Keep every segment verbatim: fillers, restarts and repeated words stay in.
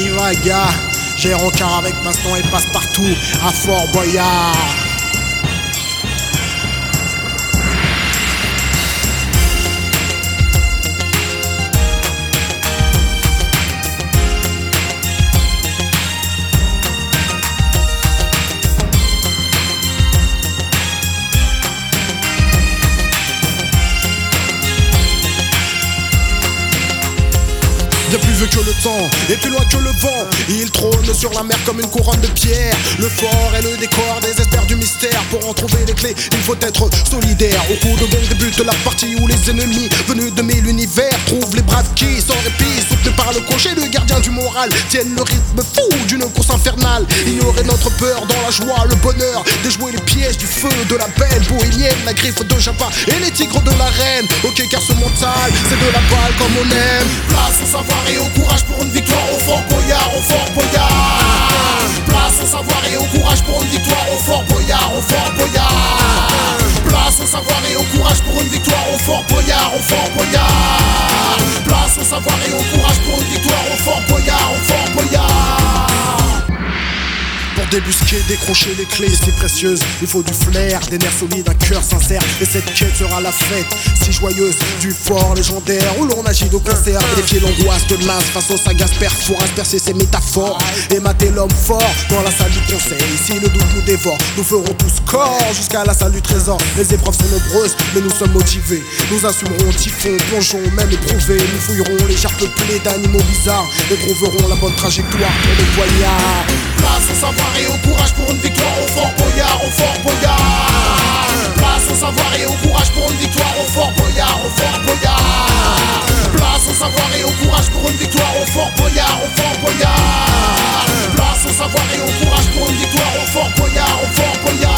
y va gars. J'ai rencard avec baston et passe partout à Fort Boyard. Bien plus vieux que le temps, et plus loin que le vent. Il trône sur la mer comme une couronne de pierre. Le fort est le décor des experts du mystère. Pour en trouver les clés, il faut être solidaire. Au coup de gong débute la partie où les ennemis venus de mille univers trouvent les braves qui, sans répit, soutenus par le cocher, le gardien du moral, tiennent le rythme fou d'une course infernale. Ignorer notre peur dans la joie, le bonheur, déjouer les pièges du feu de la belle bohémienne, la griffe de Java et les tigres de la reine. Ok, car ce mental, c'est de la balle comme on aime. Place au savoir et au courage pour une victoire au Fort Boyard, au Fort Boyard. Place au savoir et au courage pour une victoire au Fort Boyard, au Fort Boyard. Place au savoir et au courage pour une victoire au Fort Boyard, au Fort Boyard. Place au savoir et au courage pour une victoire au Fort Boyard, au Fort Boyard. Pour débusquer, décrocher les clés si précieuses, il faut du flair, des nerfs solides, un cœur sincère. Et cette quête sera la fête si joyeuse du fort légendaire où l'on agit de concert et défier l'angoisse de masse face aux sagaces pères pour asperger ses métaphores et mater l'homme fort dans la salle du conseil. Si le doute nous dévore, nous ferons tous corps jusqu'à la salle du trésor. Les épreuves sont nombreuses, mais nous sommes motivés. Nous assumerons typhon, plongeons, même éprouvés. Nous fouillerons les jarres peuplées d'animaux bizarres et trouverons la bonne trajectoire pour les poignards. Place au savoir et au courage pour une victoire au Fort Boyard, au Fort Boyard. Place au savoir et au courage pour une victoire au Fort Boyard, au Fort Boyard. Place au savoir et au courage pour une victoire au Fort Boyard, au Fort Boyard. Place au savoir et au courage pour une victoire au Fort Boyard, au Fort Boyard.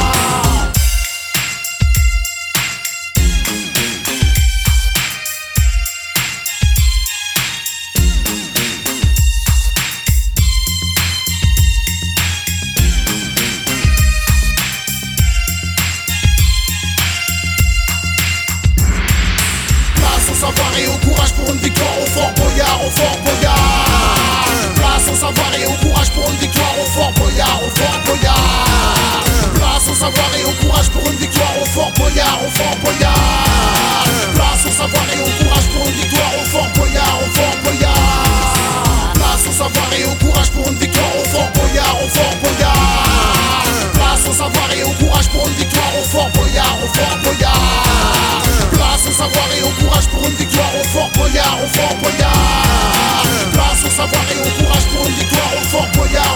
Au savoir et au courage pour une victoire au Fort Boyard, au Fort Boyard. Place au savoir et au courage pour une victoire au Fort Boyard, au Fort Boyard. Place au savoir et au courage pour une victoire au Fort Boyard, au Fort Boyard. Place au savoir et au courage pour une victoire au Fort Boyard, au Fort Boyard. Place au savoir et au courage pour une victoire au Fort Boyard, au Fort Boyard. Place au savoir et au courage pour une victoire au Fort Boyard, au Fort Boyard. Place au savoir et au courage pour une victoire au Fort Boyard, au Fort Boyard. Place au savoir et au courage pour une victoire au Fort Boyard.